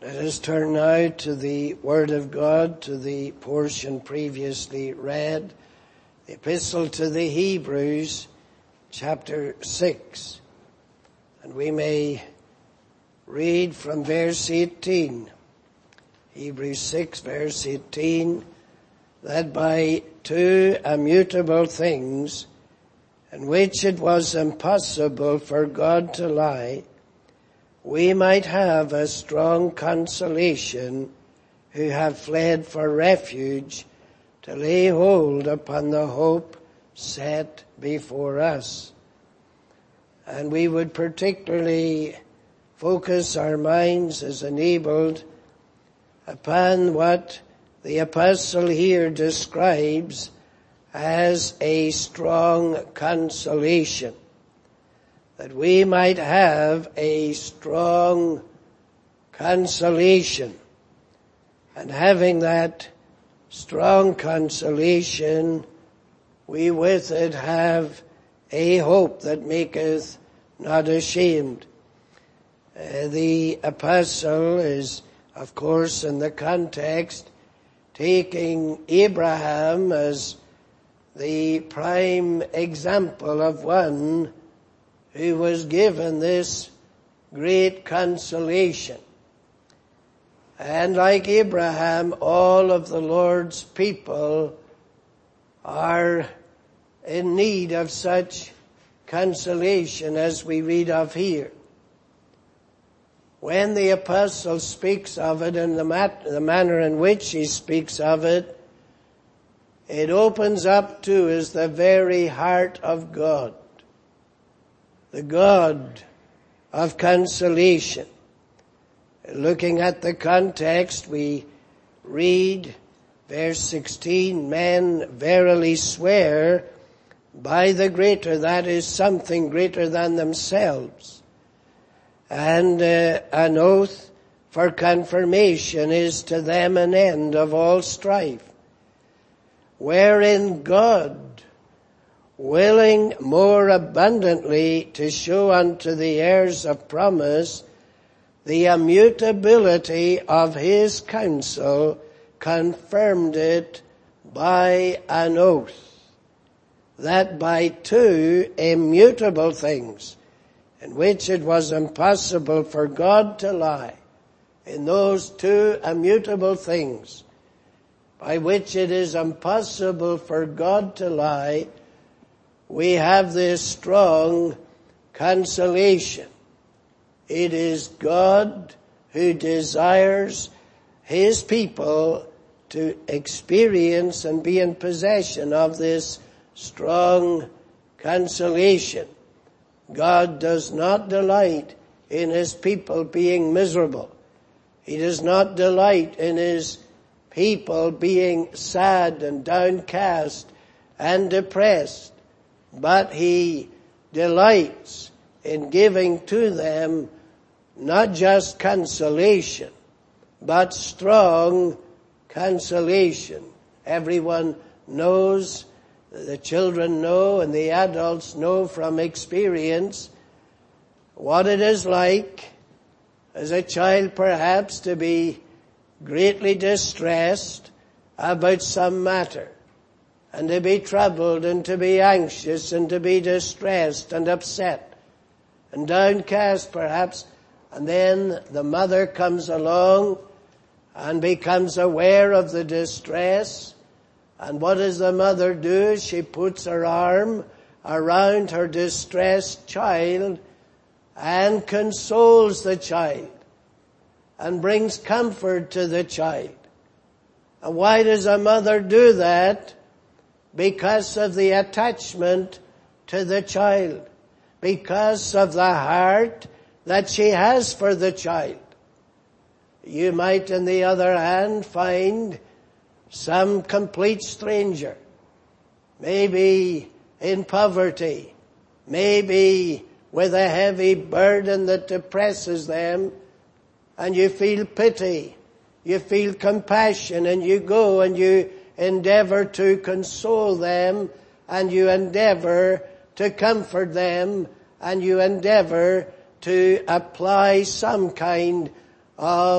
Let us turn now to the Word of God, to the portion previously read, the Epistle to the Hebrews, chapter 6. And we may read from verse 18. Hebrews 6, verse 18, that by two immutable things, in which it was impossible for God to lie, we might have a strong consolation who have fled for refuge to lay hold upon the hope set before us. And we would particularly focus our minds as enabled upon what the apostle here describes as a strong consolation. That we might have a strong consolation. And having that strong consolation, we with it have a hope that maketh not ashamed. The apostle is, of course, in the context, taking Abraham as the prime example of one who was given this great consolation. And like Abraham, all of the Lord's people are in need of such consolation as we read of here. When the apostle speaks of it and the manner in which he speaks of it, it opens up to us the very heart of God. The God of consolation. Looking at the context, we read verse 16, men verily swear by the greater, that is something greater than themselves. And an oath for confirmation is to them an end of all strife, wherein God, willing more abundantly to show unto the heirs of promise the immutability of his counsel, confirmed it by an oath, that by two immutable things, in which it was impossible for God to lie, in those two immutable things, by which it is impossible for God to lie, we have this strong consolation. It is God who desires his people to experience and be in possession of this strong consolation. God does not delight in his people being miserable. He does not delight in his people being sad and downcast and depressed. But he delights in giving to them not just consolation, but strong consolation. Everyone knows, the children know, and the adults know from experience what it is like as a child perhaps to be greatly distressed about some matter, and to be troubled and to be anxious and to be distressed and upset and downcast perhaps. And then the mother comes along and becomes aware of the distress. And what does the mother do? She puts her arm around her distressed child and consoles the child and brings comfort to the child. And why does a mother do that? Because of the attachment to the child, because of the heart that she has for the child. You might, on the other hand, find some complete stranger, maybe in poverty, maybe with a heavy burden that depresses them, and you feel pity, you feel compassion, and you go and you endeavor to console them, and you endeavor to comfort them, and you endeavor to apply some kind of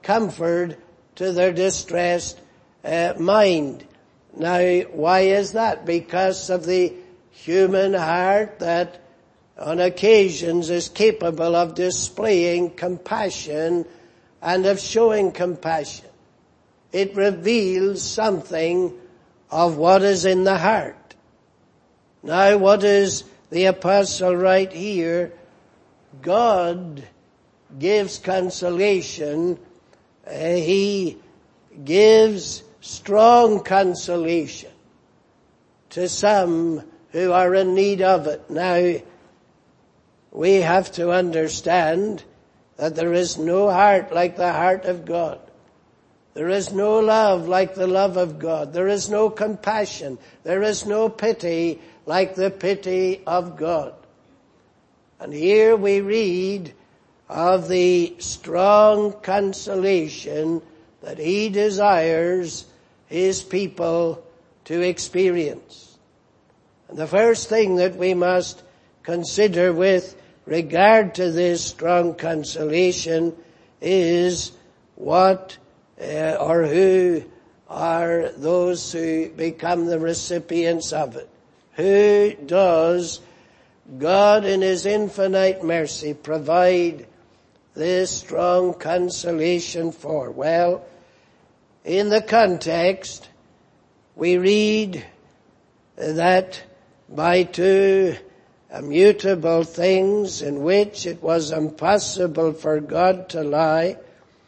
comfort to their distressed mind. Now, why is that? Because of the human heart that on occasions is capable of displaying compassion and of showing compassion. It reveals something of what is in the heart. Now, what is the apostle right here? God gives consolation. He gives strong consolation to some who are in need of it. Now, we have to understand that there is no heart like the heart of God. There is no love like the love of God. There is no compassion. There is no pity like the pity of God. And here we read of the strong consolation that He desires His people to experience. And the first thing that we must consider with regard to this strong consolation is what or who are those who become the recipients of it. Who does God in His infinite mercy provide this strong consolation for? Well, in the context, we read that by two immutable things in which it was impossible for God to lie,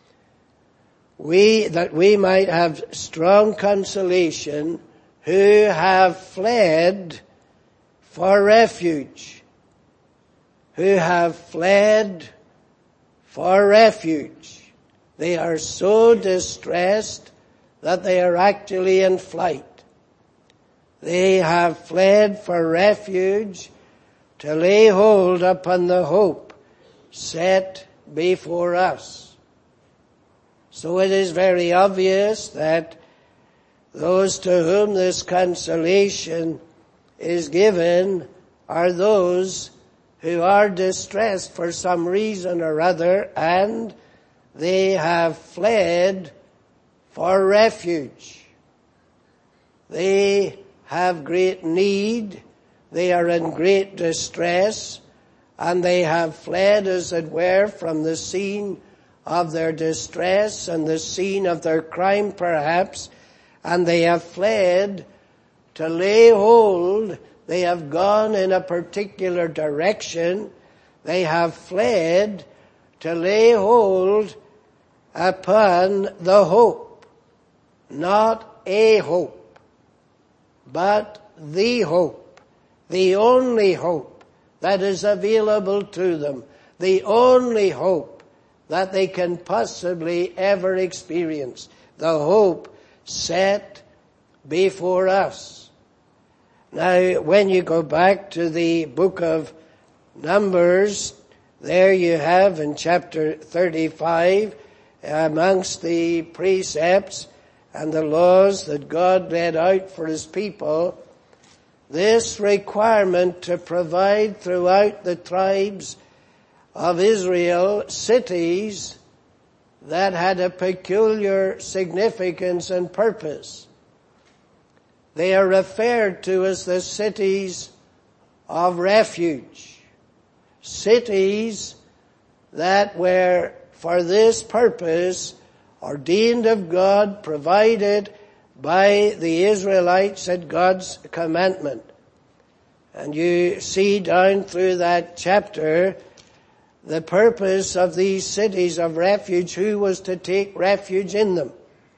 that we might have strong consolation who have fled for refuge. Who have fled for refuge. They are so distressed that they are actually in flight. They have fled for refuge to lay hold upon the hope set before us. So it is very obvious that those to whom this consolation is given are those who are distressed for some reason or other, and they have fled for refuge. They have great need, they are in great distress, and they have fled, as it were, from the scene of their distress and the scene of their crime perhaps, and they have fled to lay hold. They have gone in a particular direction. They have fled to lay hold upon the hope. Not a hope, but the hope. The only hope that is available to them. The only hope that they can possibly ever experience. The hope set before us. Now, when you go back to the book of Numbers, there you have in chapter 35, amongst the precepts and the laws that God laid out for His people, this requirement to provide throughout the tribes of Israel cities that had a peculiar significance and purpose. They are referred to as the cities of refuge. Cities that were for this purpose ordained of God, provided by the Israelites at God's commandment. And you see down through that chapter the purpose of these cities of refuge, who was to take refuge in them.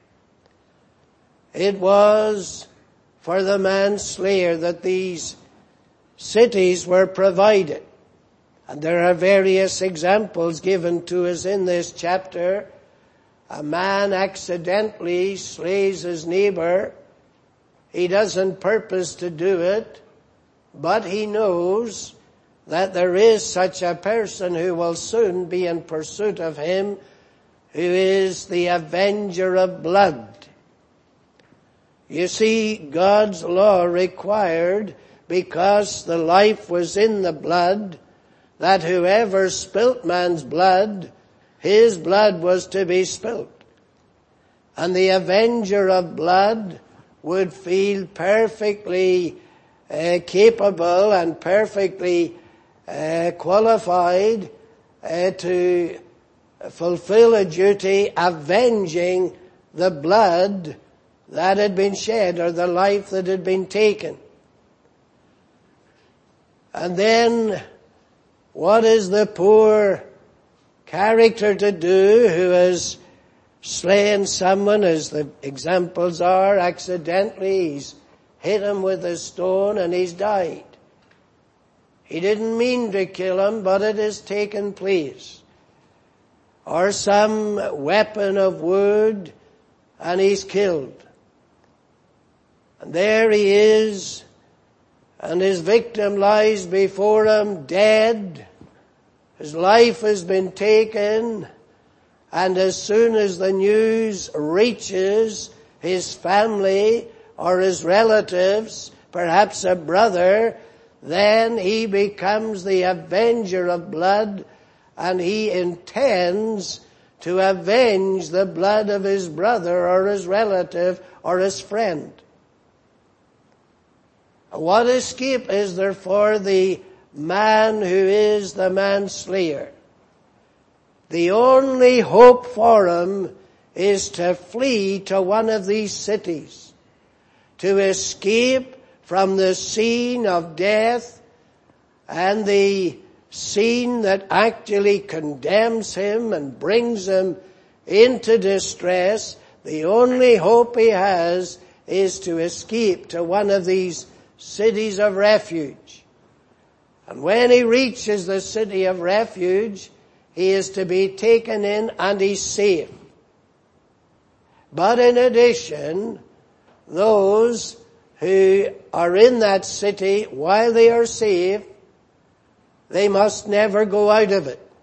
It was for the manslayer that these cities were provided. And there are various examples given to us in this chapter. A man accidentally slays his neighbor. He doesn't purpose to do it, but he knows that there is such a person who will soon be in pursuit of him, who is the avenger of blood. You see, God's law required, because the life was in the blood, that whoever spilt man's blood, his blood was to be spilt. And the avenger of blood would feel perfectly capable and perfectly qualified to fulfill a duty avenging the blood that had been shed or the life that had been taken. And then what is the poor character to do who has slain someone, as the examples are, accidentally? He's hit him with a stone and he's died. He didn't mean to kill him, but it has taken place. Or some weapon of wood and he's killed. And there he is, and his victim lies before him dead. His life has been taken, and as soon as the news reaches his family or his relatives, perhaps a brother, then he becomes the avenger of blood, and he intends to avenge the blood of his brother or his relative or his friend. What escape is there for the man who is the manslayer? The only hope for him is to flee to one of these cities, to escape from the scene of death and the scene that actually condemns him and brings him into distress. The only hope he has is to escape to one of these cities of refuge. And when he reaches the city of refuge, he is to be taken in and he's safe. But in addition, those who are in that city, while they are safe, they must never go out of it.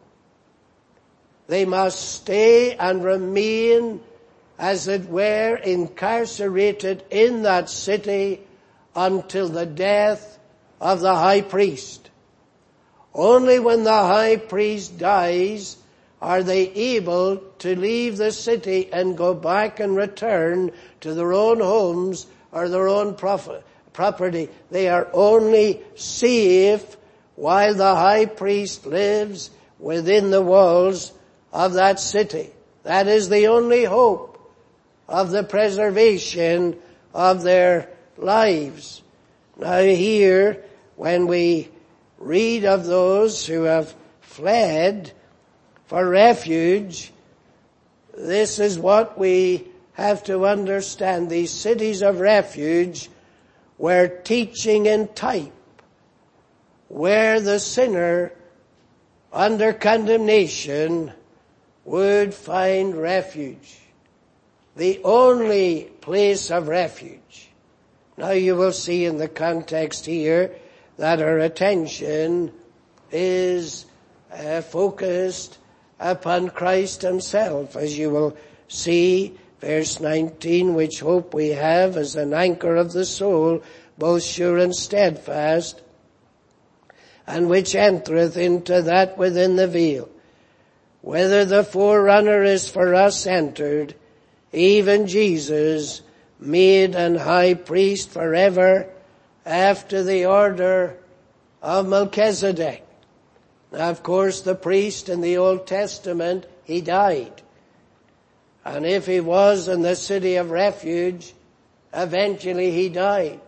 They must stay and remain, as it were, incarcerated in that city until the death of the high priest. Only when the high priest dies are they able to leave the city and go back and return to their own homes or their own property. They are only safe while the high priest lives within the walls of that city. That is the only hope of the preservation of their lives. Now here, when we read of those who have fled for refuge, this is what we have to understand. These cities of refuge were teaching in type, where the sinner under condemnation would find refuge. The only place of refuge. Now you will see in the context here that our attention is focused upon Christ himself, as you will see, verse 19, which hope we have as an anchor of the soul, both sure and steadfast, and which entereth into that within the veil, whether the forerunner is for us entered, even Jesus, made an high priest forever after the order of Melchizedek. Now, of course, the priest in the Old Testament, he died. And if he was in the city of refuge, eventually he died.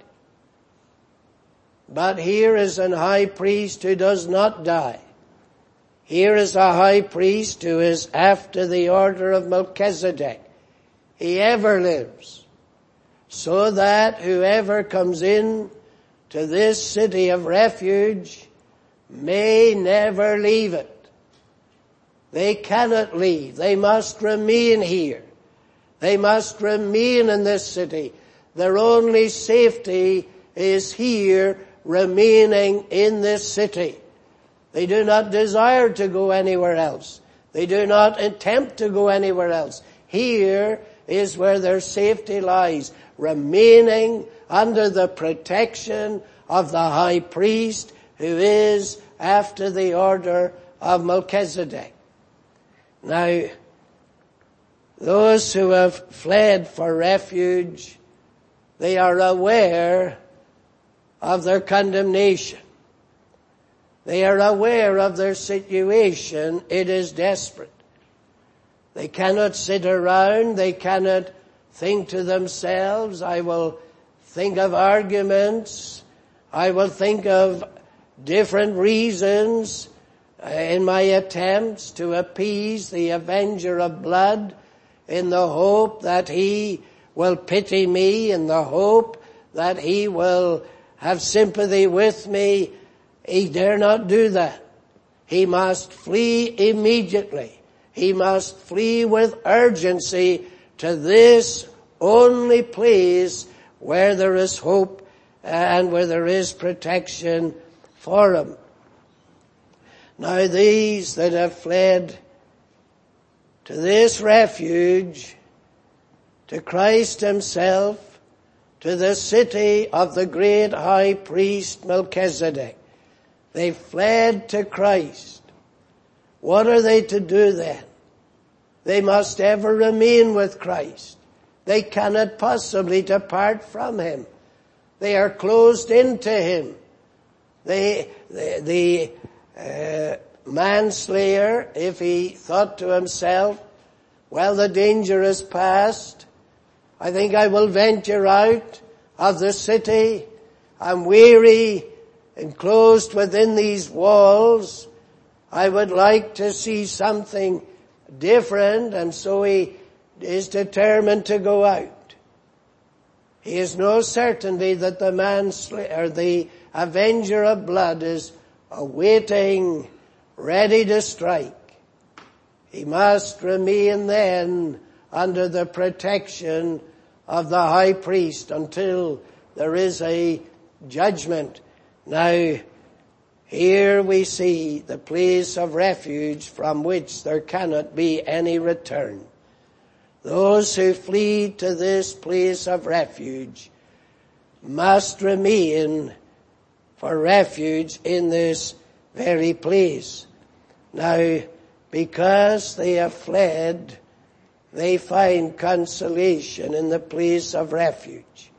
But here is an high priest who does not die. Here is a high priest who is after the order of Melchizedek. He ever lives, so that whoever comes in to this city of refuge may never leave it. They cannot leave. They must remain here. They must remain in this city. Their only safety is here, remaining in this city. They do not desire to go anywhere else. They do not attempt to go anywhere else. Here is where their safety lies, remaining under the protection of the high priest who is after the order of Melchizedek. Now, Those who have fled for refuge, they are aware of their condemnation. They are aware of their situation. It is desperate. They cannot sit around. They cannot think to themselves, I will think of arguments. I will think of different reasons in my attempts to appease the avenger of blood, in the hope that he will pity me, in the hope that he will have sympathy with me. He dare not do that. He must flee immediately. He must flee with urgency to this only place where there is hope and where there is protection for him. Now these that have fled to this refuge, to Christ himself, to the city of the great high priest Melchizedek, they fled to Christ. What are they to do then? They must ever remain with Christ. They cannot possibly depart from him. They are closed into him. The manslayer, if he thought to himself, well, the danger is past, I think I will venture out of the city. I'm weary, enclosed within these walls. I would like to see something different, and so he is determined to go out. He has no certainty that the manslayer, the avenger of blood, is awaiting, ready to strike. He must remain then under the protection of the high priest until there is a judgment. Now, here we see the place of refuge from which there cannot be any return. Those who flee to this place of refuge must remain for refuge in this very place. Now, because they have fled, they find consolation in the place of refuge.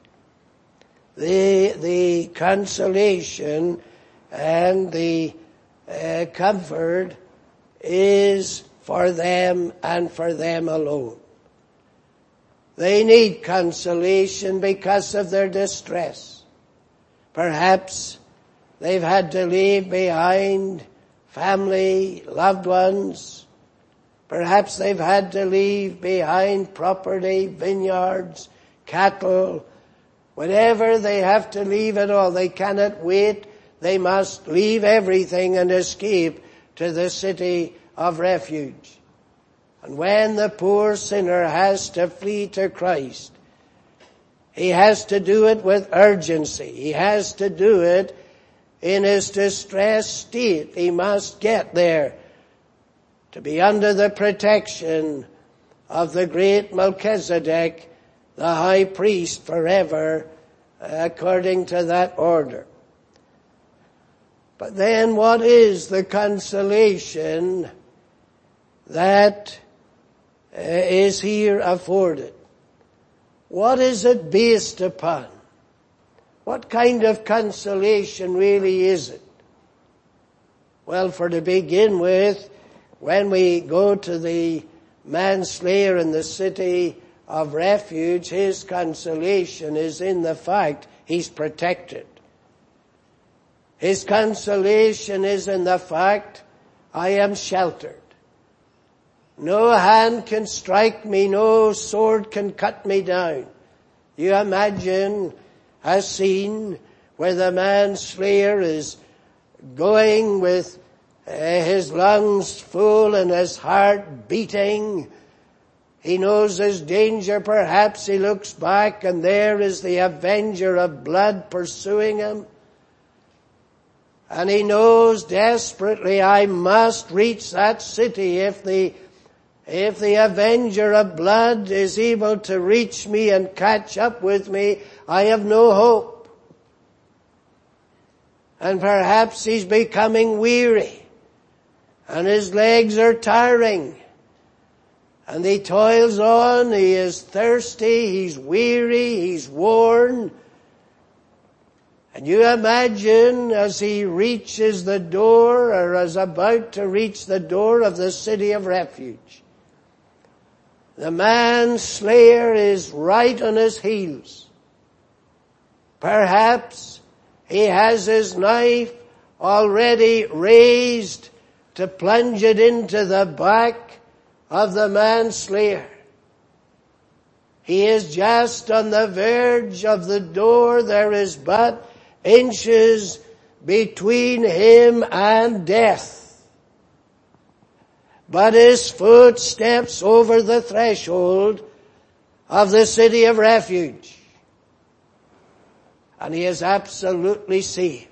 The consolation and the comfort is for them and for them alone. They need consolation because of their distress. Perhaps they've had to leave behind family, loved ones. Perhaps they've had to leave behind property, vineyards, cattle. Whatever they have to leave it all, they cannot wait. They must leave everything and escape to the city of refuge. And when the poor sinner has to flee to Christ, he has to do it with urgency. He has to do it in his distressed state. He must get there to be under the protection of the great Melchizedek, the high priest forever, according to that order. But then what is the consolation that is here afforded? What is it based upon? What kind of consolation really is it? Well, for to begin with, when we go to the manslayer in the city of refuge, his consolation is in the fact he's protected. His consolation is in the fact I am sheltered. No hand can strike me, no sword can cut me down. You imagine a scene where the manslayer is going with his lungs full and his heart beating. He knows his danger. Perhaps he looks back and there is the avenger of blood pursuing him. And he knows desperately, I must reach that city. If the avenger of blood is able to reach me and catch up with me, I have no hope. And perhaps he's becoming weary and his legs are tiring. And he toils on, he is thirsty, he's weary, he's worn. And you imagine as he reaches the door, or is about to reach the door of the city of refuge, the manslayer is right on his heels. Perhaps he has his knife already raised to plunge it into the back of the manslayer. He is just on the verge of the door. There is but inches between him and death. But his foot steps over the threshold of the city of refuge, and he is absolutely safe.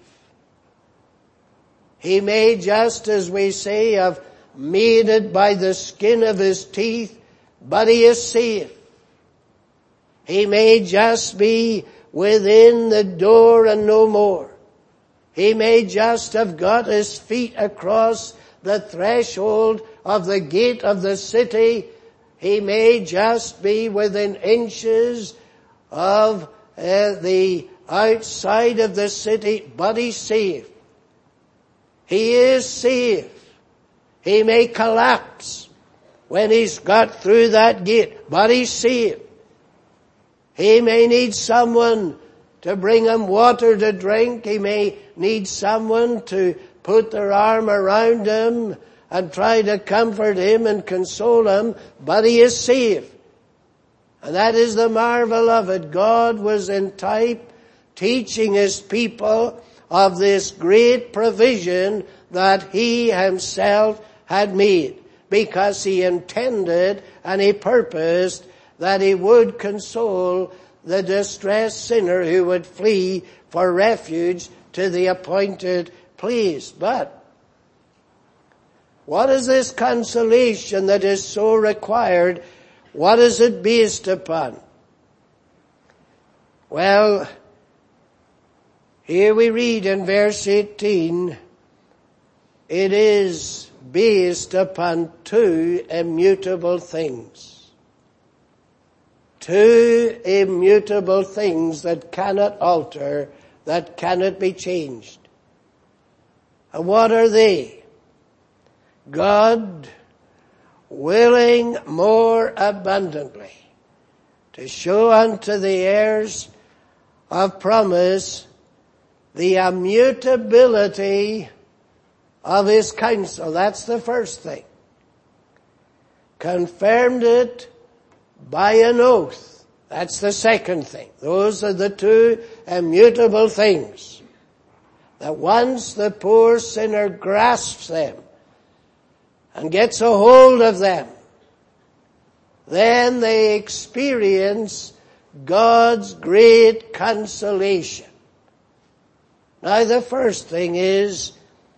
He may, just as we say, have made it by the skin of his teeth, but he is safe. He may just be within the door and no more. He may just have got his feet across the threshold of the gate of the city. He may just be within inches of the outside of the city, but he's safe. He is safe. He may collapse when he's got through that gate, but he's safe. He may need someone to bring him water to drink. He may need someone to put their arm around him and try to comfort him and console him, but he is safe. And that is the marvel of it. God was in type teaching his people of this great provision that he himself had made, because he intended and he purposed that he would console the distressed sinner who would flee for refuge to the appointed place. But what is this consolation that is so required? What is it based upon? Well, here we read in verse 18, it is based upon two immutable things. Two immutable things that cannot alter, that cannot be changed. And what are they? God willing more abundantly to show unto the heirs of promise the immutability of his counsel. That's the first thing. Confirmed it by an oath. That's the second thing. Those are the two immutable things. That once the poor sinner grasps them and gets a hold of them, then they experience God's great consolation. Now the first thing is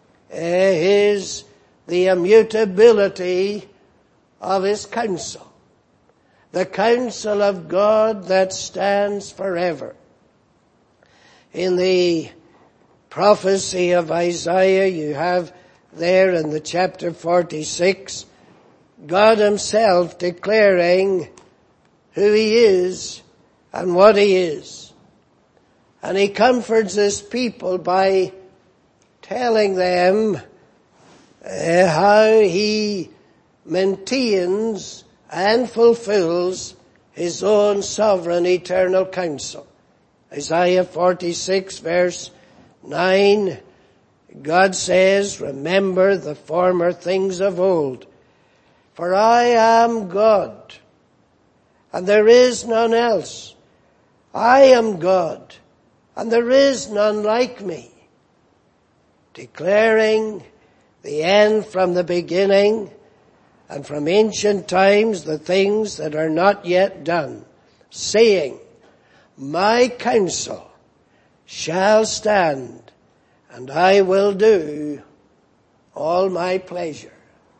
the immutability of his counsel. The counsel of God that stands forever. In the prophecy of Isaiah, you have there in the chapter 46, God himself declaring who he is and what he is. And he comforts his people by telling them how he maintains and fulfills his own sovereign eternal counsel. Isaiah 46 verse 9, God says, remember the former things of old, for I am God, and there is none else. I am God, and there is none like me, declaring the end from the beginning, and from ancient times the things that are not yet done, saying, my counsel shall stand, and I will do all my pleasure.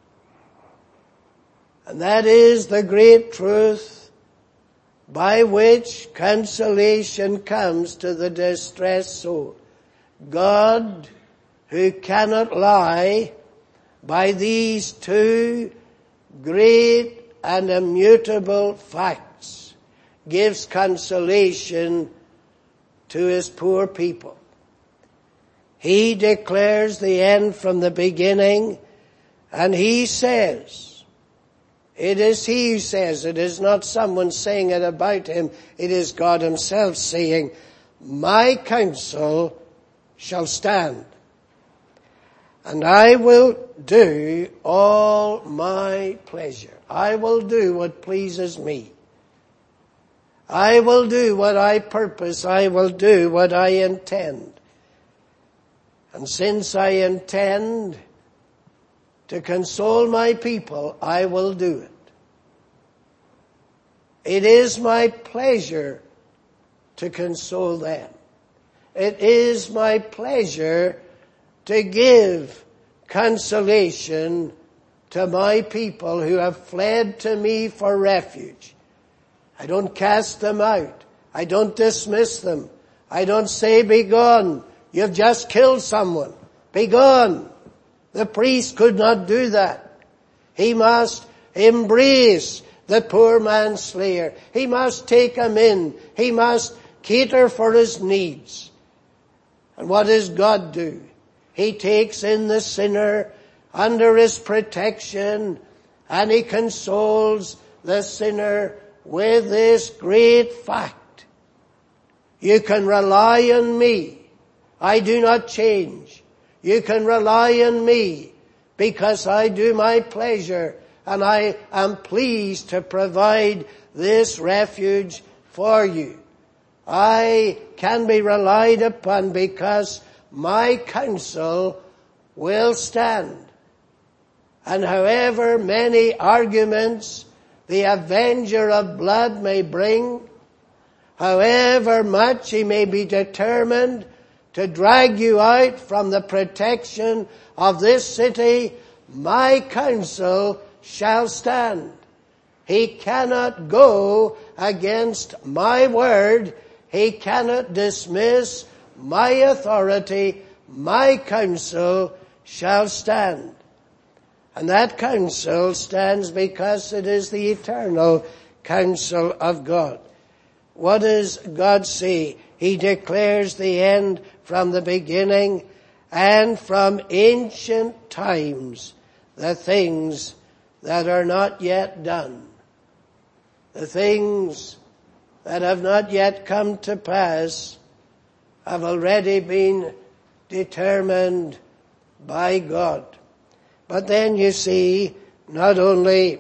And that is the great truth by which consolation comes to the distressed soul. God, who cannot lie, by these two great and immutable facts gives consolation to his poor people. He declares the end from the beginning, and he says, it is he who says, it is not someone saying it about him, it is God himself saying, my counsel shall stand, and I will do all my pleasure. I will do what pleases me. I will do what I purpose. I will do what I intend. And since I intend to console my people, I will do it. It is my pleasure to console them. It is my pleasure to give consolation to my people who have fled to me for refuge. I don't cast them out. I don't dismiss them. I don't say, be gone. You've just killed someone. Be gone. The priest could not do that. He must embrace the poor manslayer. He must take him in. He must cater for his needs. And what does God do? He takes in the sinner under his protection, and he consoles the sinner with this great fact. You can rely on me. I do not change. You can rely on me because I do my pleasure, and I am pleased to provide this refuge for you. I can be relied upon because my counsel will stand. And however many arguments the avenger of blood may bring, however much he may be determined to drag you out from the protection of this city, my counsel shall stand. He cannot go against my word. He cannot dismiss my authority. My counsel shall stand. And that counsel stands because it is the eternal counsel of God. What does God say? He declares the end from the beginning, and from ancient times the things that are not yet done. The things that have not yet come to pass have already been determined by God. But then you see, not only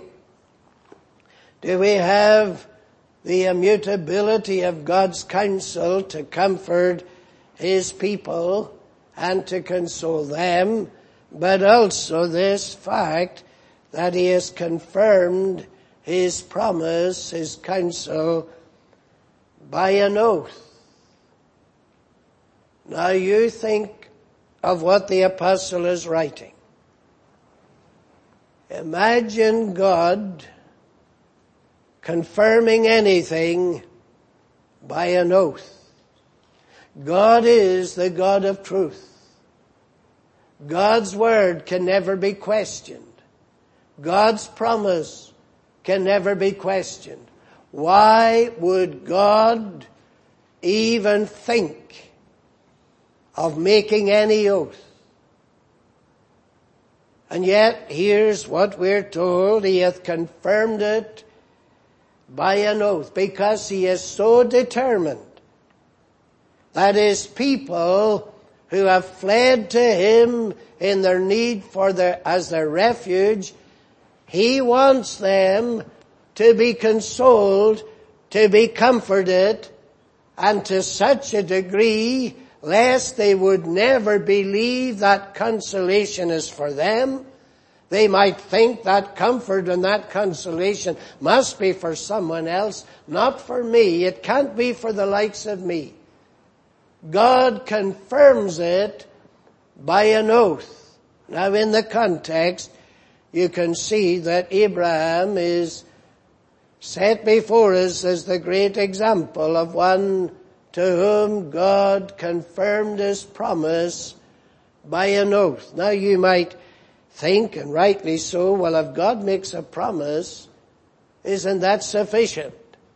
do we have the immutability of God's counsel to comfort his people and to console them, but also this fact that he has confirmed his promise, his counsel, by an oath. Now you think of what the apostle is writing. Imagine God confirming anything by an oath. God is the God of truth. God's word can never be questioned. God's promise can never be questioned. Why would God even think of making any oath? And yet, here's what we're told. He hath confirmed it by an oath, because he is so determined that his people who have fled to him in their need as their refuge, he wants them to be consoled, to be comforted, and to such a degree lest they would never believe that consolation is for them. They might think that comfort and that consolation must be for someone else, not for me. It can't be for the likes of me. God confirms it by an oath. Now in the context, you can see that Abraham is set before us as the great example of one to whom God confirmed his promise by an oath. Now you might think, and rightly so, well, if God makes a promise, Isn't that sufficient?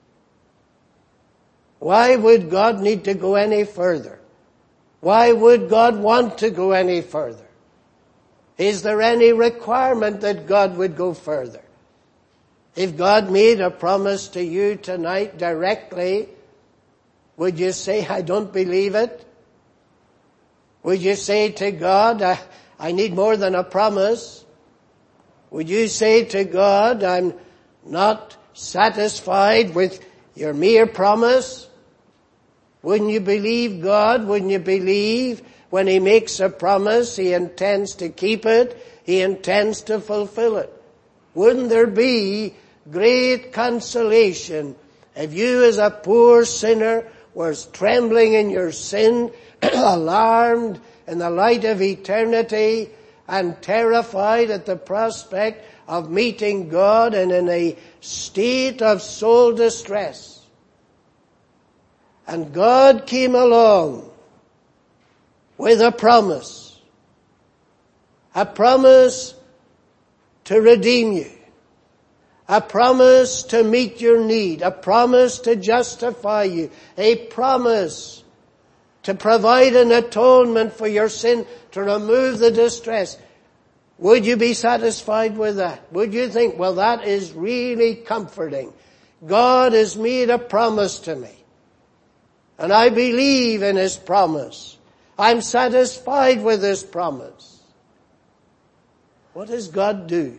Why would God need to go any further? Why would God want to go any further? Is there any requirement that God would go further? If God made a promise to you tonight directly, would you say, I don't believe it? Would you say to God, I need more than a promise? Would you say to God, I'm not satisfied with your mere promise? Wouldn't you believe God? Wouldn't you believe when He makes a promise, He intends to keep it, He intends to fulfill it? Wouldn't there be great consolation if you as a poor sinner was trembling in your sin, alarmed in the light of eternity, and terrified at the prospect of meeting God and in a state of soul distress? And God came along with a promise to redeem you, a promise to meet your need, a promise to justify you, a promise to provide an atonement for your sin, to remove the distress. Would you be satisfied with that? Would you think, well, that is really comforting. God has made a promise to me, and I believe in His promise. I'm satisfied with His promise. What does God do?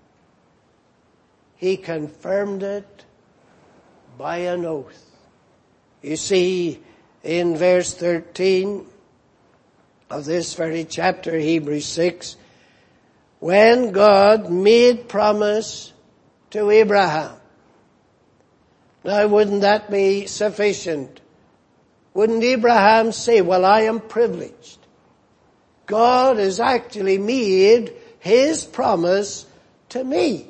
He confirmed it by an oath. You see, in verse 13 of this very chapter, Hebrews 6, when God made promise to Abraham. Now, wouldn't that be sufficient? Wouldn't Abraham say, well, I am privileged. God has actually made His promise to me.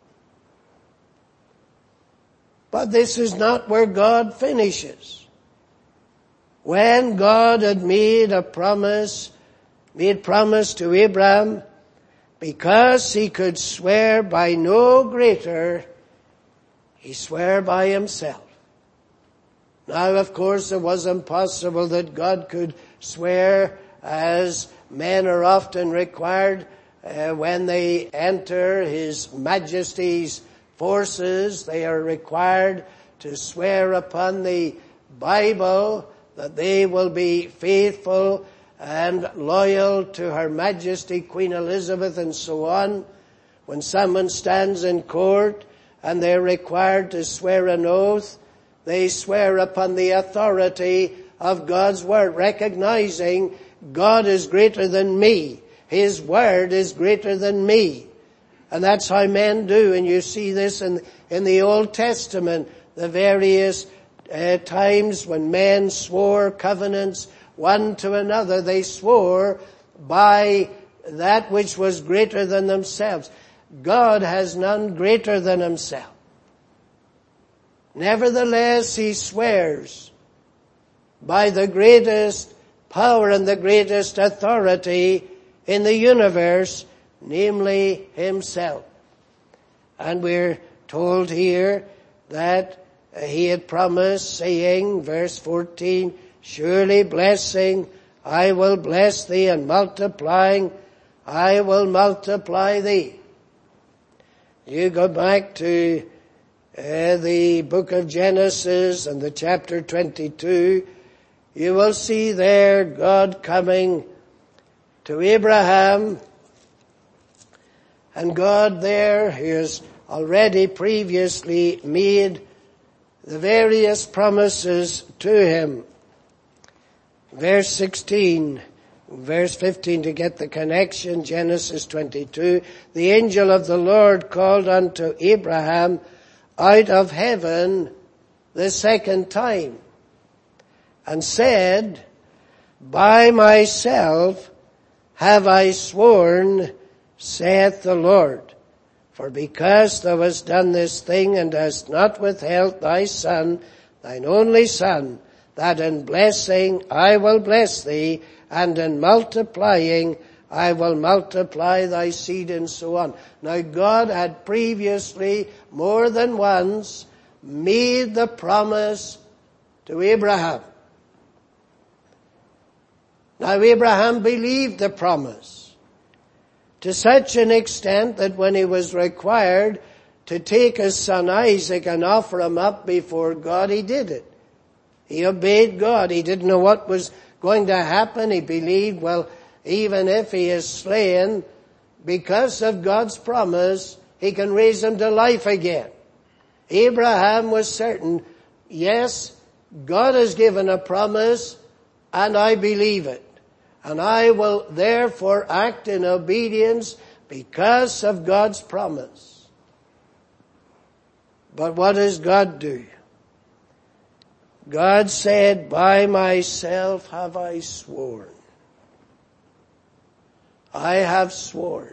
But this is not where God finishes. When God had made promise to Abraham, because He could swear by no greater, He swore by Himself. Now, of course, it was impossible that God could swear as men are often required when they enter His Majesty's forces. They are required to swear upon the Bible that they will be faithful and loyal to Her Majesty Queen Elizabeth and so on. When someone stands in court and they're required to swear an oath, they swear upon the authority of God's Word, recognizing God is greater than me. His Word is greater than me. And that's how men do. And you see this in the Old Testament, the various times when men swore covenants one to another. They swore by that which was greater than themselves. God has none greater than Himself. Nevertheless, He swears by the greatest power and the greatest authority in the universe, namely Himself. And we're told here that He had promised, saying, verse 14, surely blessing, I will bless thee, and multiplying, I will multiply thee. You go back to the book of Genesis and the chapter 22, you will see there God coming to Abraham, and God there has already previously made the various promises to him. Verse 16, verse 15 to get the connection, Genesis 22, the angel of the Lord called unto Abraham out of heaven the second time, and said, by myself have I sworn, saith the Lord, for because thou hast done this thing, and hast not withheld thy son, thine only son, that in blessing I will bless thee, and in multiplying I will multiply thy seed, and so on. Now God had previously, more than once, made the promise to Abraham. Now Abraham believed the promise to such an extent that when he was required to take his son Isaac and offer him up before God, he did it. He obeyed God. He didn't know what was going to happen. He believed, well, even if he is slain, because of God's promise, he can raise him to life again. Abraham was certain, yes, God has given a promise, and I believe it. And I will therefore act in obedience because of God's promise. But what does God do? God said, by myself have I sworn. I have sworn.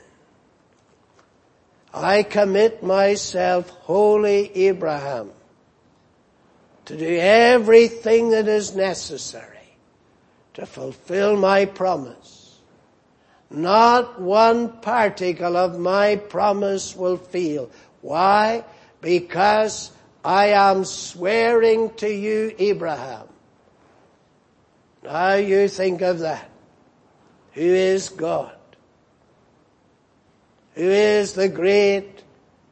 I commit myself wholly, Abraham, to do everything that is necessary to fulfill my promise. Not one particle of my promise will fail. Why? Because I am swearing to you, Abraham. Now you think of that. Who is God? Who is the great,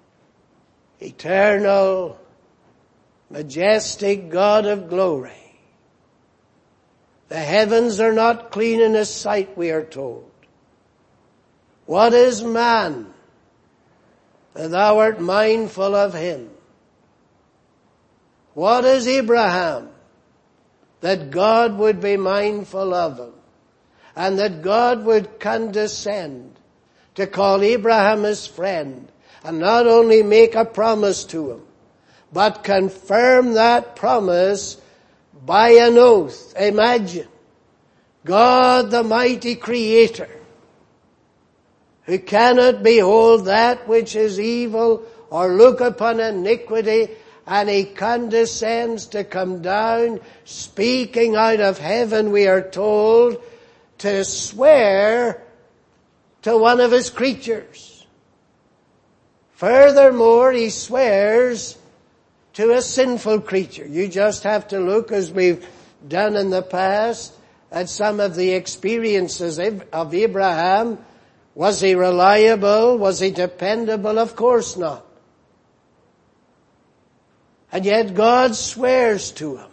eternal, majestic God of glory? The heavens are not clean in his sight, we are told. What is man that thou art mindful of him? What is Abraham that God would be mindful of him? And that God would condescend to call Abraham his friend and not only make a promise to him, but confirm that promise by an oath. Imagine God, the mighty Creator, who cannot behold that which is evil or look upon iniquity, and he condescends to come down, speaking out of heaven, we are told, to swear to one of his creatures. Furthermore, he swears to a sinful creature. You just have to look, as we've done in the past, at some of the experiences of Abraham. Was he reliable? Was he dependable? Of course not. And yet God swears to him.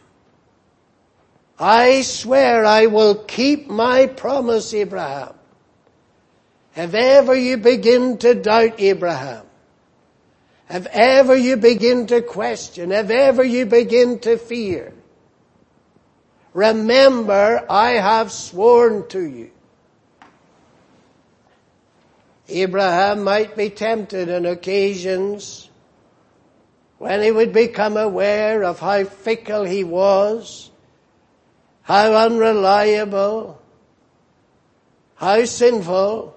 I swear I will keep my promise, Abraham. If ever you begin to doubt, Abraham, if ever you begin to question, if ever you begin to fear, remember, I have sworn to you. Abraham might be tempted on occasions when he would become aware of how fickle he was, how unreliable, how sinful.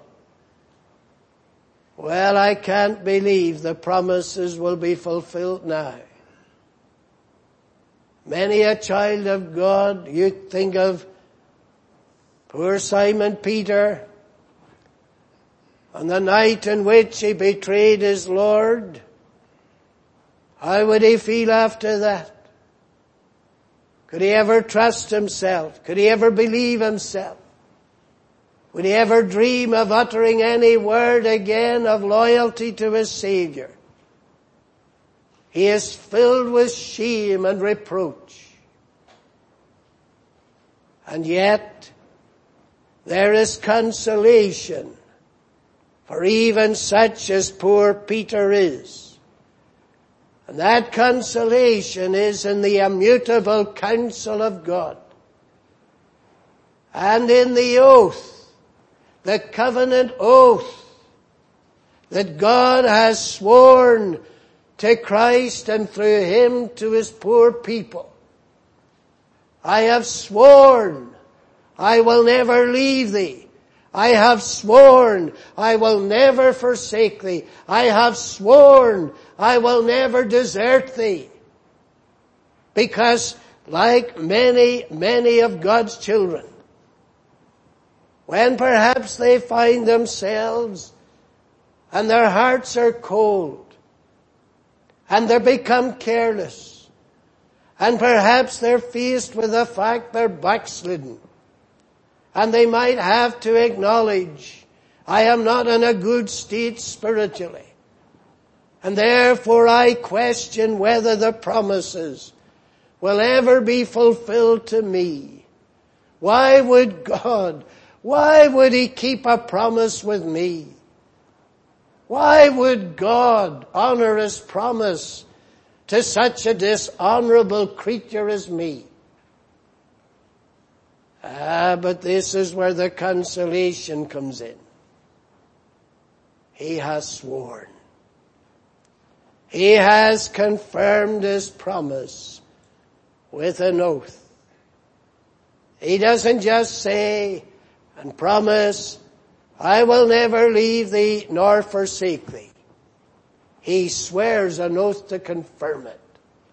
Well, I can't believe the promises will be fulfilled now. Many a child of God, you think of poor Simon Peter, on the night in which he betrayed his Lord. How would he feel after that? Could he ever trust himself? Could he ever believe himself? Would he ever dream of uttering any word again of loyalty to his Savior? He is filled with shame and reproach. And yet, there is consolation for even such as poor Peter is. And that consolation is in the immutable counsel of God. And in the oath, the covenant oath, that God has sworn to Christ and through him to his poor people. I have sworn I will never leave thee. I have sworn I will never forsake thee. I have sworn I will never desert thee. Because like many of God's children, when perhaps they find themselves and their hearts are cold and they become careless, and perhaps they're faced with the fact they're backslidden, and they might have to acknowledge, I am not in a good state spiritually, and therefore I question whether the promises will ever be fulfilled to me. Why would He keep a promise with me? Why would God honor His promise to such a dishonorable creature as me? But this is where the consolation comes in. He has sworn. He has confirmed His promise with an oath. He doesn't just say and promise, I will never leave thee nor forsake thee. He swears an oath to confirm it.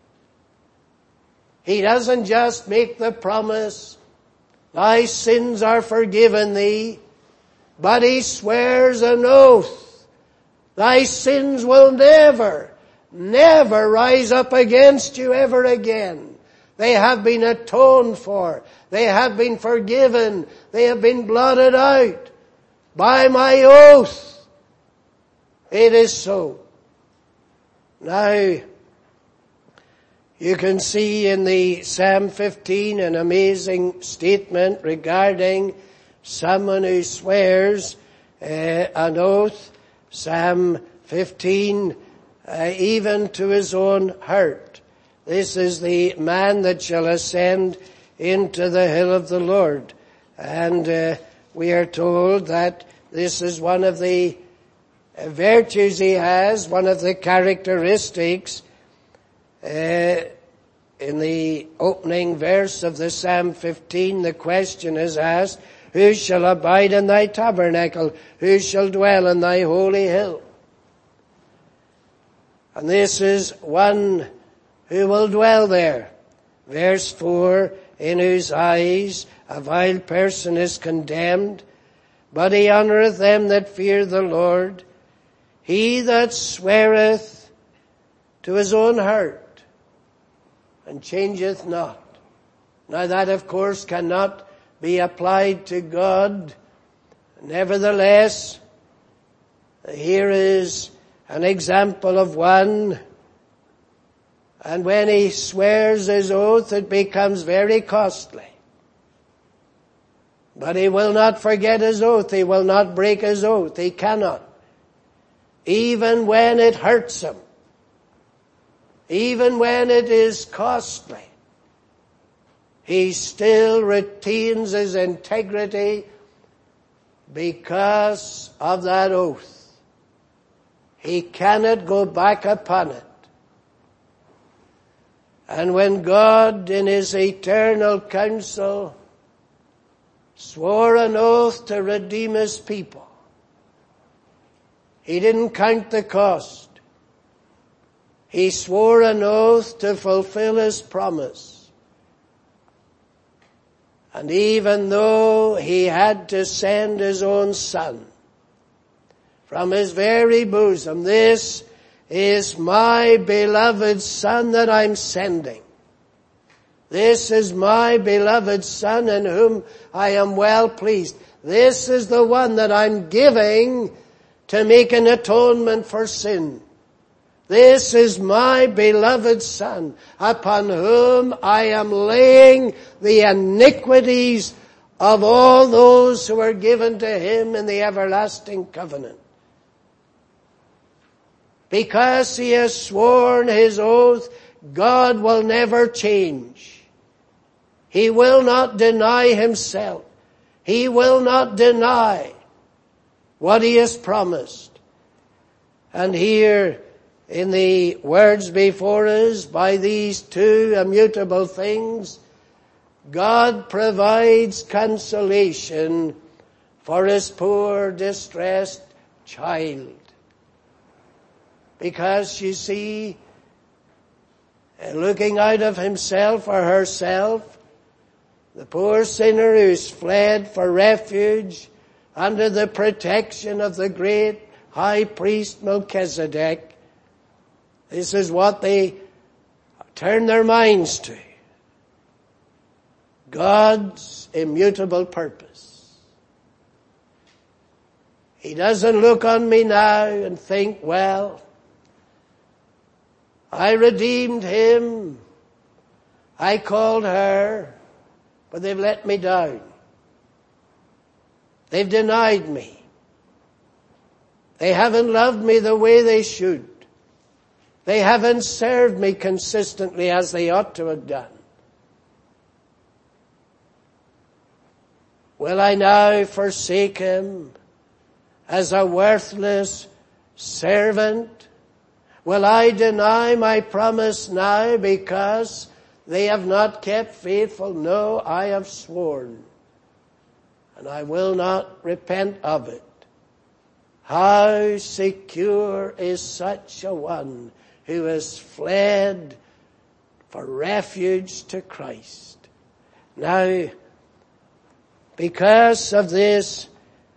He doesn't just make the promise, thy sins are forgiven thee, but He swears an oath. Thy sins will never rise up against you ever again. They have been atoned for. They have been forgiven. They have been blotted out. By my oath, it is so. Now, you can see in the Psalm 15 an amazing statement regarding someone who swears an oath. Psalm 15, even to his own hurt. This is the man that shall ascend into the hill of the Lord. And we are told that this is one of the virtues he has, one of the characteristics. In the opening verse of the Psalm 15, the question is asked, who shall abide in thy tabernacle? Who shall dwell in thy holy hill? And this is one who will dwell there. Verse 4, in whose eyes a vile person is condemned, but he honoureth them that fear the Lord. He that sweareth to his own heart and changeth not. Now that, of course, cannot be applied to God. Nevertheless, here is an example of one, and when he swears his oath, it becomes very costly. But he will not forget his oath. He will not break his oath. He cannot. Even when it hurts him. Even when it is costly. He still retains his integrity because of that oath. He cannot go back upon it. And when God in His eternal counsel swore an oath to redeem His people, He didn't count the cost. He swore an oath to fulfill His promise. And even though He had to send His own Son from His very bosom, this is my beloved Son that I'm sending. This is my beloved Son in whom I am well pleased. This is the one that I'm giving to make an atonement for sin. This is my beloved Son upon whom I am laying the iniquities of all those who are given to Him in the everlasting covenant. Because He has sworn His oath, God will never change. He will not deny Himself. He will not deny what He has promised. And here in the words before us, by these two immutable things, God provides consolation for His poor distressed child. Because, you see, looking out of himself or herself, The poor sinner who's fled for refuge under the protection of the great high priest Melchizedek. This is what they turn their minds to. God's immutable purpose. He doesn't look on me now and think, well, I redeemed him, I called her, but they've let me down. They've denied me. They haven't loved me the way they should. They haven't served me consistently as they ought to have done. Will I now forsake him as a worthless servant? Will I deny my promise now because they have not kept faithful? No, I have sworn, and I will not repent of it. How secure is such a one who has fled for refuge to Christ. Now, because of this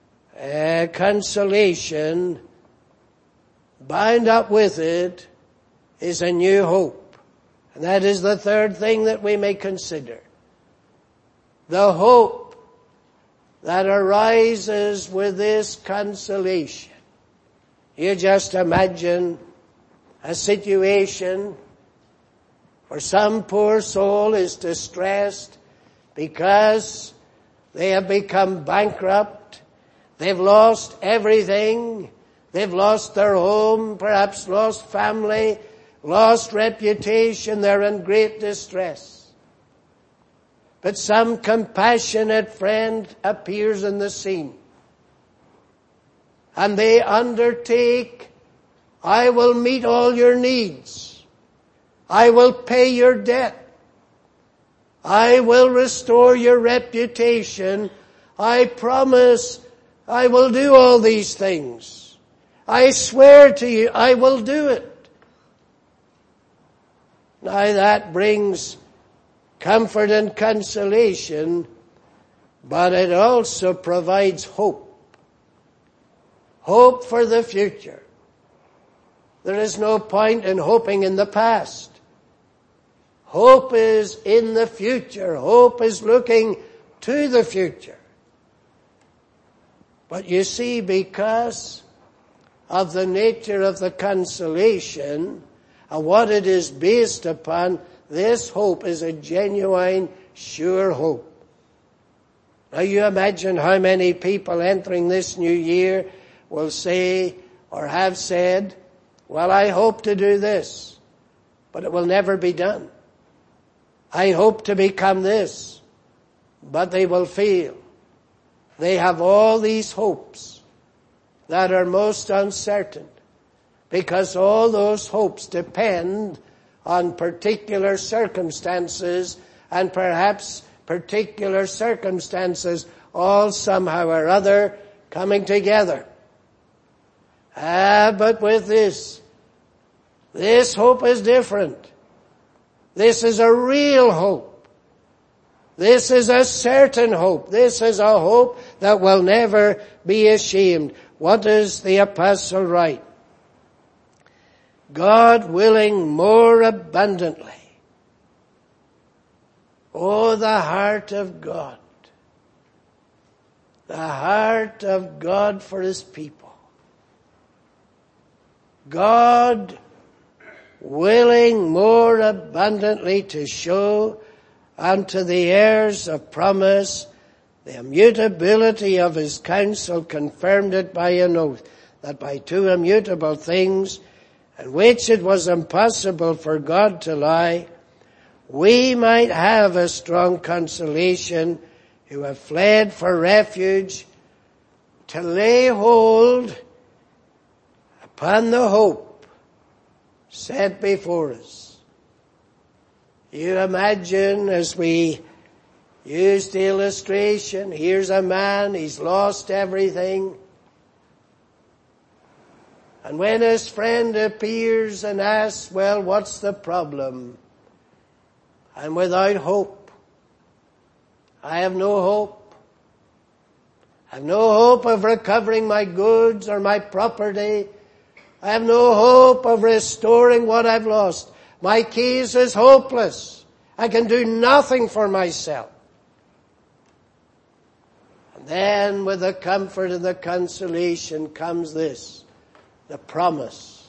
consolation, bound up with it is a new hope. And that is the third thing that we may consider. The hope that arises with this consolation. You just imagine a situation where some poor soul is distressed because they have become bankrupt. They've lost everything. They've lost their home, perhaps lost family, lost reputation. They're in great distress. But some compassionate friend appears in the scene. And they undertake, I will meet all your needs. I will pay your debt. I will restore your reputation. I promise I will do all these things. I swear to you, I will do it. Now that brings comfort and consolation, but it also provides hope. Hope for the future. There is no point in hoping in the past. Hope is in the future. Hope is looking to the future. But you see, because of the nature of the consolation and what it is based upon, this hope is a genuine, sure hope. Now you imagine how many people entering this new year will say or have said, well, I hope to do this, but it will never be done. I hope to become this, but they will fail. They have all these hopes that are most uncertain because all those hopes depend on particular circumstances, and perhaps particular circumstances all somehow or other coming together. But with this hope is different. This is a real hope. This is a certain hope. This is a hope that will never be ashamed. What does the apostle write? God willing more abundantly. Oh, the heart of God. The heart of God for his people. God willing more abundantly to show unto the heirs of promise the immutability of his counsel, confirmed it by an oath, that by two immutable things, in which it was impossible for God to lie, we might have a strong consolation who have fled for refuge, to lay hold upon the hope set before us. You imagine, as we used the illustration, here's a man, he's lost everything. And when his friend appears and asks, well, what's the problem? I'm without hope. I have no hope. I have no hope of recovering my goods or my property. I have no hope of restoring what I've lost. My case is hopeless. I can do nothing for myself. And then with the comfort and the consolation comes this, the promise.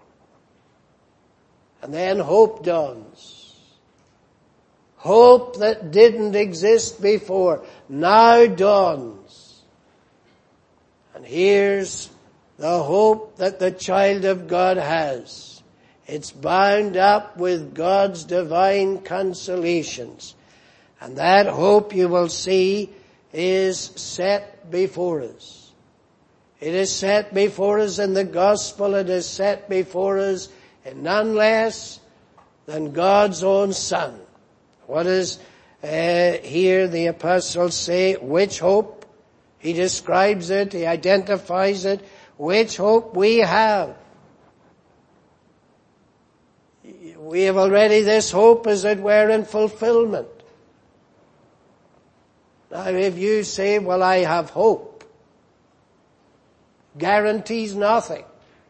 And then hope dawns. Hope that didn't exist before now dawns. And here's the hope that the child of God has. It's bound up with God's divine consolations. And that hope, you will see, is set before us. It is set before us in the gospel. It is set before us in none less than God's own Son. What does here the apostle say? Which hope? He describes it. He identifies it. Which hope we have. We have already this hope, as it were, in fulfillment. Now if you say, well, I have hope, guarantees nothing.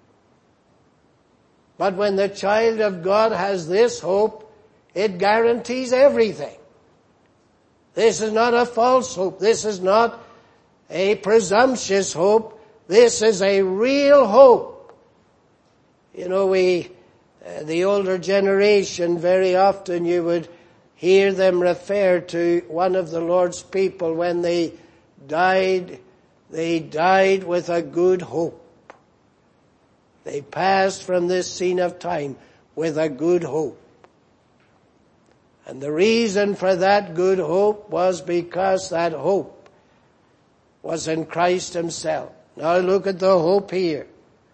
But when the child of God has this hope, it guarantees everything. This is not a false hope. This is not a presumptuous hope. This is a real hope. You know, the older generation, very often you would hear them refer to one of the Lord's people when they died with a good hope. They passed from this scene of time with a good hope. And the reason for that good hope was because that hope was in Christ Himself. Now look at the hope here.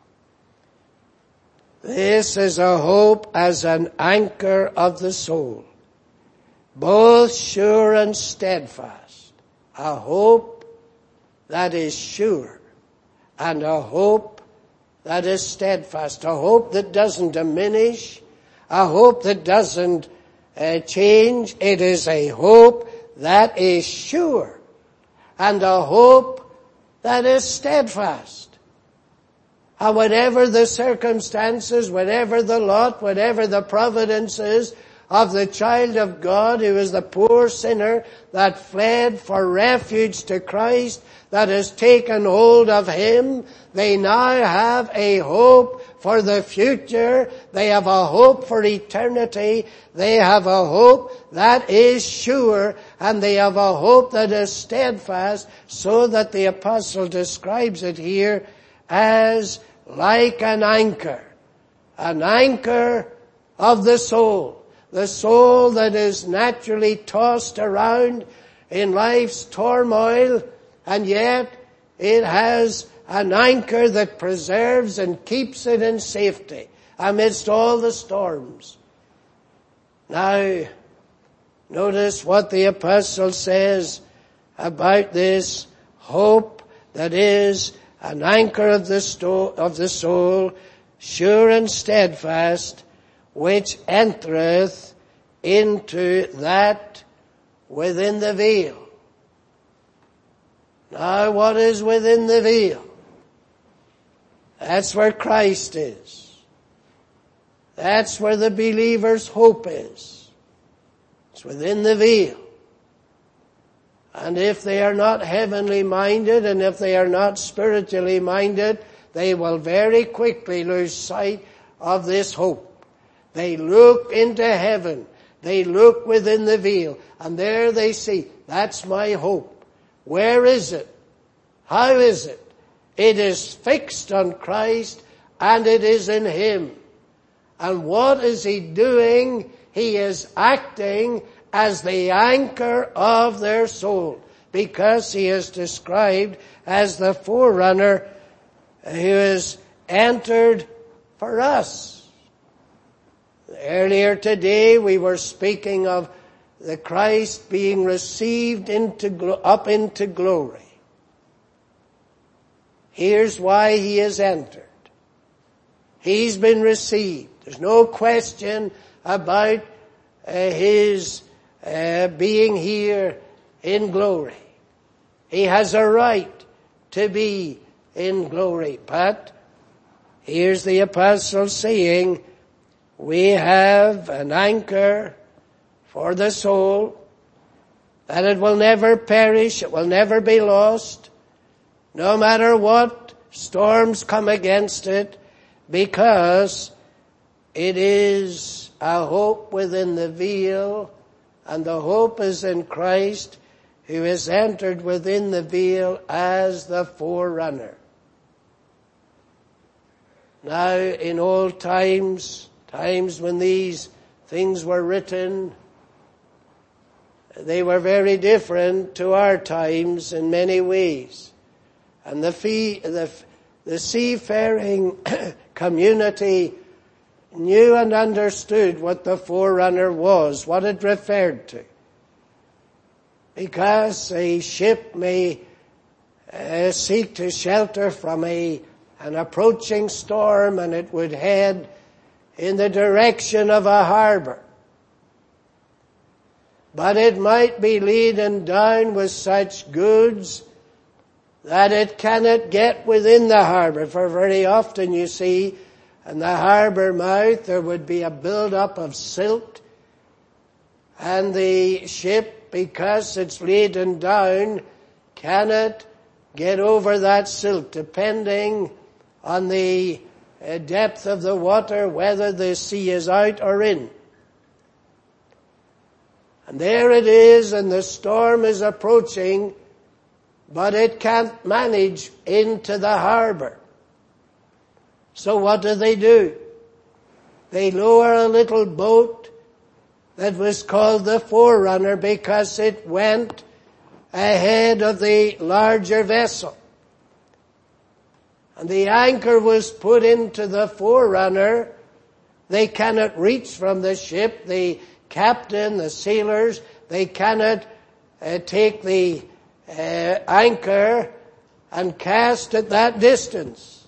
This is a hope as an anchor of the soul, both sure and steadfast. A hope that is sure and a hope that is steadfast. A hope that doesn't diminish, a hope that doesn't change. It is a hope that is sure and a hope that is steadfast. And whatever the circumstances, whatever the lot, whatever the providences of the child of God who is the poor sinner that fled for refuge to Christ, that has taken hold of Him, they now have a hope for the future. They have a hope for eternity. They have a hope that is sure, and they have a hope that is steadfast, so that the apostle describes it here as like an anchor of the soul that is naturally tossed around in life's turmoil, and yet it has an anchor that preserves and keeps it in safety amidst all the storms. Now, notice what the apostle says about this hope that is an anchor of the soul, sure and steadfast, which entereth into that within the veil. Now, what is within the veil? That's where Christ is. That's where the believer's hope is. It's within the veil. And if they are not heavenly minded, and if they are not spiritually minded, they will very quickly lose sight of this hope. They look into heaven. They look within the veil. And there they see, that's my hope. Where is it? How is it? It is fixed on Christ, and it is in Him. And what is He doing? He is acting as the anchor of their soul, because He is described as the forerunner who is entered for us. Earlier today we were speaking of the Christ being received up into glory. Here's why He is entered. He's been received. There's no question about His being here in glory. He has a right to be in glory. But here's the apostle saying, we have an anchor for the soul, that it will never perish, it will never be lost, no matter what storms come against it, because it is a hope within the veil, and the hope is in Christ, who has entered within the veil as the forerunner. Now, in old times when these things were written, they were very different to our times in many ways. And the seafaring community knew and understood what the forerunner was, what it referred to. Because a ship may seek to shelter from an approaching storm, and it would head in the direction of a harbor. But it might be laden down with such goods that it cannot get within the harbor. For very often, you see, in the harbor mouth there would be a build-up of silt, and the ship, because it's laden down, cannot get over that silt, depending on the depth of the water, whether the sea is out or in. And there it is, and the storm is approaching, but it can't manage into the harbor. So what do? They lower a little boat that was called the Forerunner, because it went ahead of the larger vessel. And the anchor was put into the Forerunner. They cannot reach from the ship. The captain, the sailors, they cannot take the anchor and cast at that distance.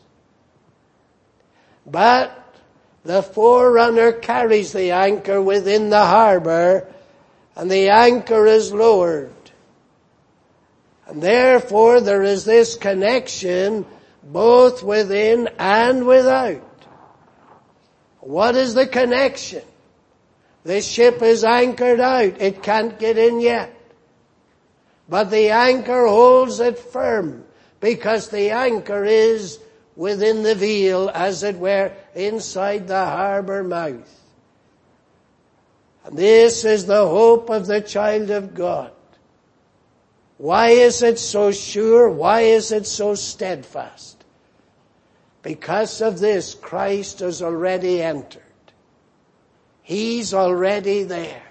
But the Forerunner carries the anchor within the harbor, and the anchor is lowered. And therefore there is this connection both within and without. What is the connection? The ship is anchored out. It can't get in yet. But the anchor holds it firm, because the anchor is within the veil, as it were, inside the harbor mouth. And this is the hope of the child of God. Why is it so sure? Why is it so steadfast? Because of this, Christ has already entered. He's already there.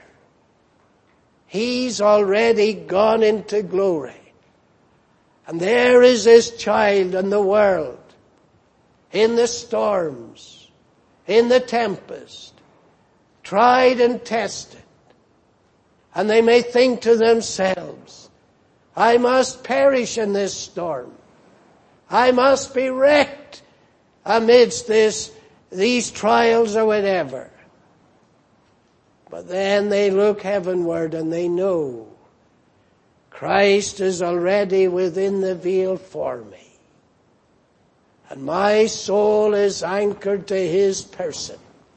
He's already gone into glory. And there is his child in the world, in the storms, in the tempest, tried and tested. And they may think to themselves, I must perish in this storm. I must be wrecked amidst these trials or whatever. But then they look heavenward and they know Christ is already within the veil for me. And my soul is anchored to his person.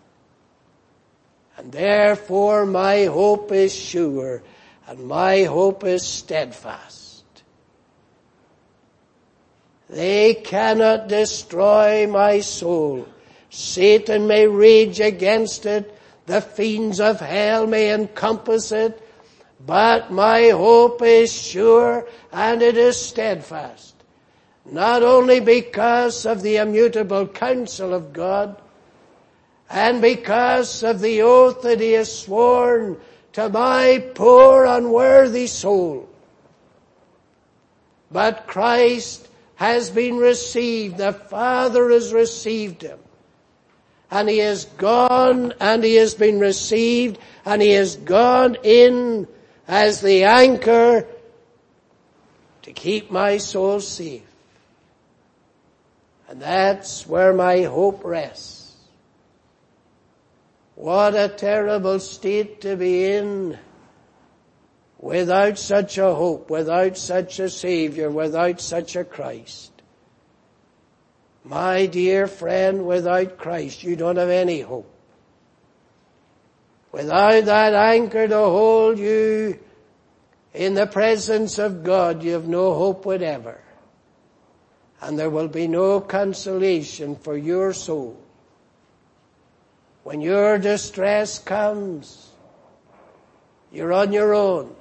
And therefore my hope is sure, and my hope is steadfast. They cannot destroy my soul. Satan may rage against it. The fiends of hell may encompass it. But my hope is sure and it is steadfast. Not only because of the immutable counsel of God, and because of the oath that he has sworn to my poor unworthy soul, but Christ has been received. The Father has received him. And he has gone and he has been received, and he has gone in as the anchor to keep my soul safe. And that's where my hope rests. What a terrible state to be in without such a hope, without such a Savior, without such a Christ. My dear friend, without Christ, you don't have any hope. Without that anchor to hold you in the presence of God, you have no hope whatever. And there will be no consolation for your soul. When your distress comes, you're on your own.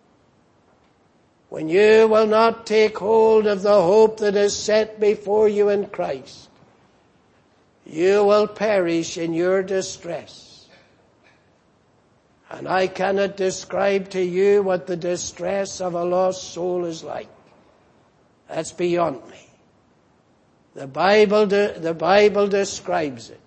When you will not take hold of the hope that is set before you in Christ, you will perish in your distress. And I cannot describe to you what the distress of a lost soul is like. That's beyond me. The Bible describes it.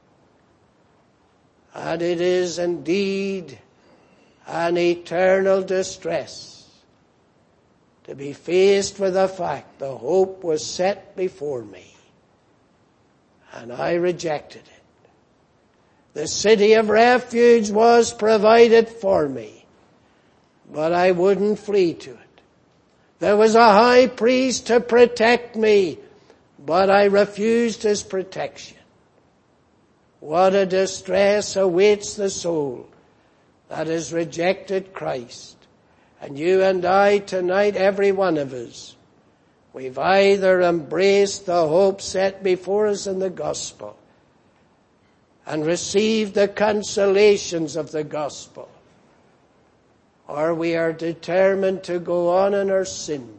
And it is indeed an eternal distress to be faced with the fact the hope was set before me and I rejected it. The city of refuge was provided for me, but I wouldn't flee to it. There was a high priest to protect me, but I refused his protection. What a distress awaits the soul that has rejected Christ. And you and I tonight, every one of us, we've either embraced the hope set before us in the gospel and received the consolations of the gospel, or we are determined to go on in our sin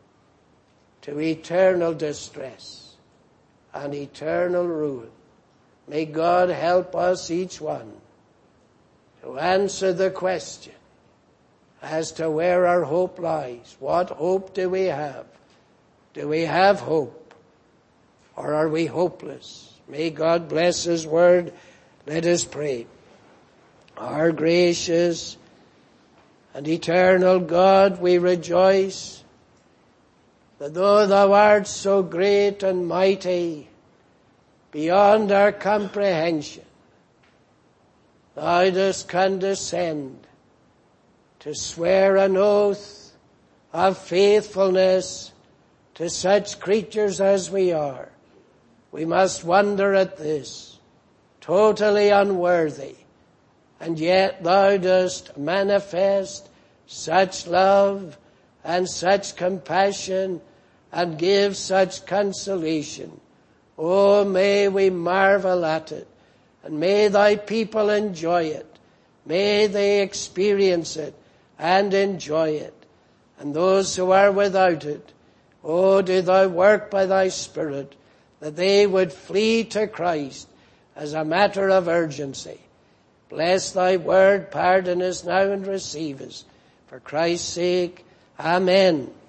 to eternal distress and eternal ruin. May God help us, each one, to answer the question as to where our hope lies. What hope do we have? Do we have hope? Or are we hopeless? May God bless His word. Let us pray. Our gracious and eternal God, we rejoice that though Thou art so great and mighty, beyond our comprehension, Thou dost condescend to swear an oath of faithfulness to such creatures as we are. We must wonder at this, totally unworthy, and yet Thou dost manifest such love and such compassion and give such consolation. Oh, may we marvel at it, and may Thy people enjoy it. May they experience it and enjoy it. And those who are without it, oh, do Thou work by Thy Spirit that they would flee to Christ as a matter of urgency. Bless Thy word, pardon us now and receive us. For Christ's sake, amen.